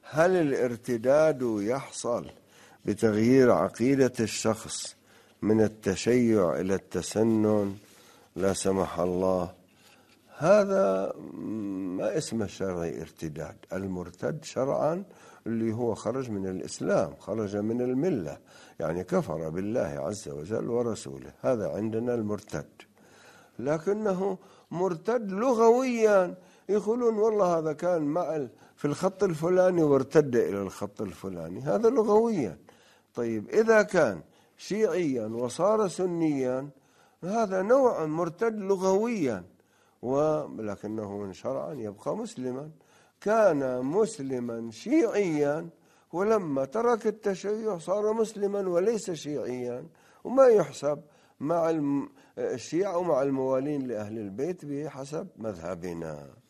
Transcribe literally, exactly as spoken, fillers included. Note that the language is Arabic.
هل الارتداد يحصل بتغيير عقيدة الشخص من التشيع إلى التسنن لا سمح الله؟ هذا ما اسمه شرعي ارتداد. المرتد شرعا اللي هو خرج من الإسلام، خرج من الملة، يعني كفر بالله عز وجل ورسوله، هذا عندنا المرتد. لكنه مرتد لغويا، يقولون والله هذا كان مع في الخط الفلاني وارتد إلى الخط الفلاني، هذا لغويا. طيب إذا كان شيعيا وصار سنيا، هذا نوع مرتد لغويا، ولكنه شرعا يبقى مسلما. كان مسلما شيعيا، ولما ترك التشيع صار مسلما وليس شيعيا، وما يحسب مع الشيعة ومع الموالين لأهل البيت بحسب مذهبنا.